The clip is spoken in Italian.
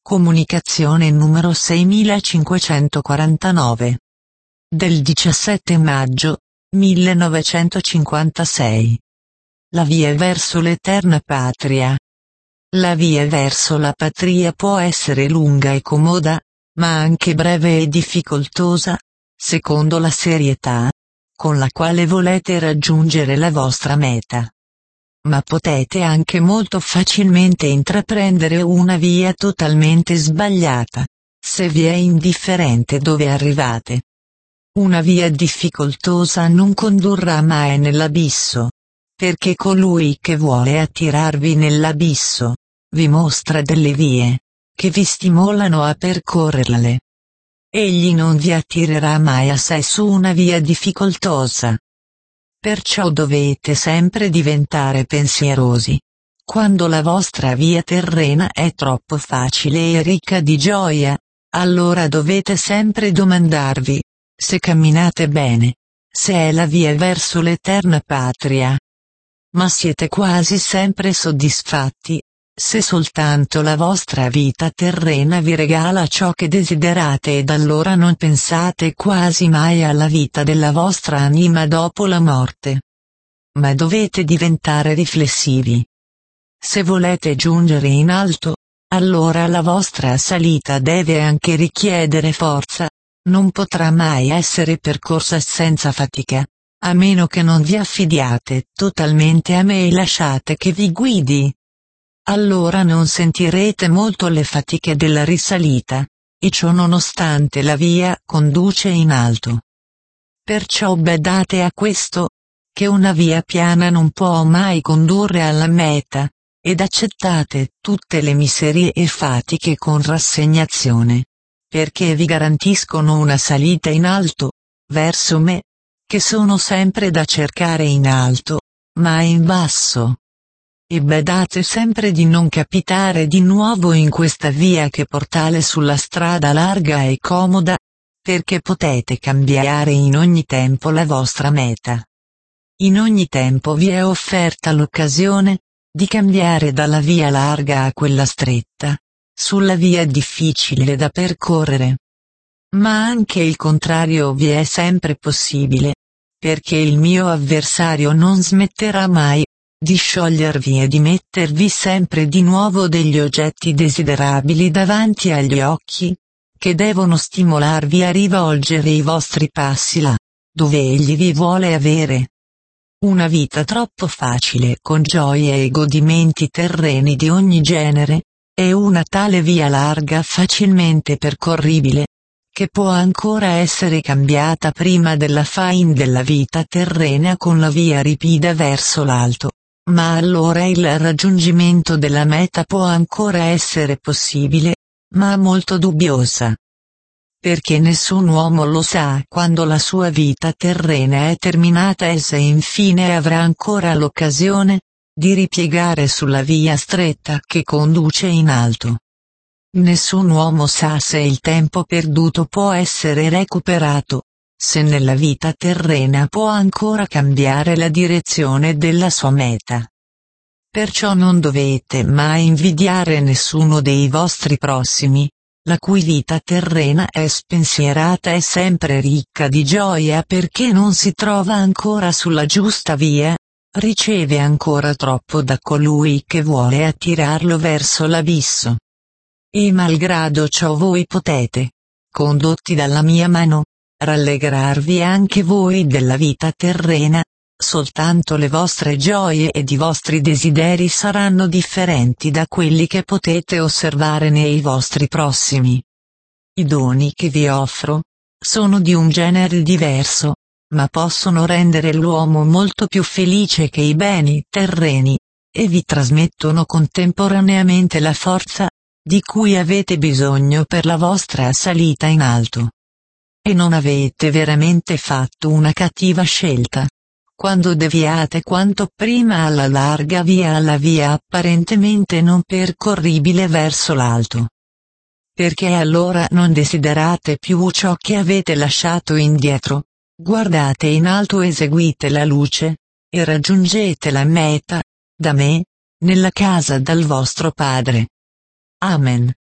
Comunicazione numero 6549. Del 17 maggio 1956. La via verso l'eterna patria. La via verso la patria può essere lunga e comoda, ma anche breve e difficoltosa, secondo la serietà con la quale volete raggiungere la vostra meta. Ma potete anche molto facilmente intraprendere una via totalmente sbagliata, se vi è indifferente dove arrivate. Una via difficoltosa non condurrà mai nell'abisso, perché colui che vuole attirarvi nell'abisso, vi mostra delle vie, che vi stimolano a percorrerle. Egli non vi attirerà mai a sé su una via difficoltosa. Perciò dovete sempre diventare pensierosi. Quando la vostra via terrena è troppo facile e ricca di gioia, allora dovete sempre domandarvi, se camminate bene, se è la via verso l'eterna patria. Ma siete quasi sempre soddisfatti, se soltanto la vostra vita terrena vi regala ciò che desiderate, ed allora non pensate quasi mai alla vita della vostra anima dopo la morte. Ma dovete diventare riflessivi. Se volete giungere in alto, allora la vostra salita deve anche richiedere forza, non potrà mai essere percorsa senza fatica, a meno che non vi affidiate totalmente a me e lasciate che vi guidi. Allora non sentirete molto le fatiche della risalita, e ciò nonostante la via conduce in alto. Perciò badate a questo, che una via piana non può mai condurre alla meta, ed accettate tutte le miserie e fatiche con rassegnazione, perché vi garantiscono una salita in alto, verso me, che sono sempre da cercare in alto, mai in basso. E badate sempre di non capitare di nuovo in questa via che portale sulla strada larga e comoda, perché potete cambiare in ogni tempo la vostra meta. In ogni tempo vi è offerta l'occasione di cambiare dalla via larga a quella stretta, sulla via difficile da percorrere. Ma anche il contrario vi è sempre possibile, perché il mio avversario non smetterà mai di sciogliervi e di mettervi sempre di nuovo degli oggetti desiderabili davanti agli occhi, che devono stimolarvi a rivolgere i vostri passi là, dove egli vi vuole avere. Una vita troppo facile con gioie e godimenti terreni di ogni genere, è una tale via larga facilmente percorribile, che può ancora essere cambiata prima della fine della vita terrena con la via ripida verso l'alto. Ma allora il raggiungimento della meta può ancora essere possibile, ma molto dubbiosa. Perché nessun uomo lo sa quando la sua vita terrena è terminata e se infine avrà ancora l'occasione di ripiegare sulla via stretta che conduce in alto. Nessun uomo sa se il tempo perduto può essere recuperato, se nella vita terrena può ancora cambiare la direzione della sua meta. Perciò non dovete mai invidiare nessuno dei vostri prossimi, la cui vita terrena è spensierata e sempre ricca di gioia perché non si trova ancora sulla giusta via, riceve ancora troppo da colui che vuole attirarlo verso l'abisso. E malgrado ciò voi potete, condotti dalla mia mano, rallegrarvi anche voi della vita terrena, soltanto le vostre gioie ed i vostri desideri saranno differenti da quelli che potete osservare nei vostri prossimi. I doni che vi offro sono di un genere diverso, ma possono rendere l'uomo molto più felice che i beni terreni, e vi trasmettono contemporaneamente la forza di cui avete bisogno per la vostra salita in alto. E non avete veramente fatto una cattiva scelta quando deviate quanto prima alla larga via alla via apparentemente non percorribile verso l'alto. Perché allora non desiderate più ciò che avete lasciato indietro, guardate in alto e seguite la luce, e raggiungete la meta, da me, nella casa del vostro Padre. Amen.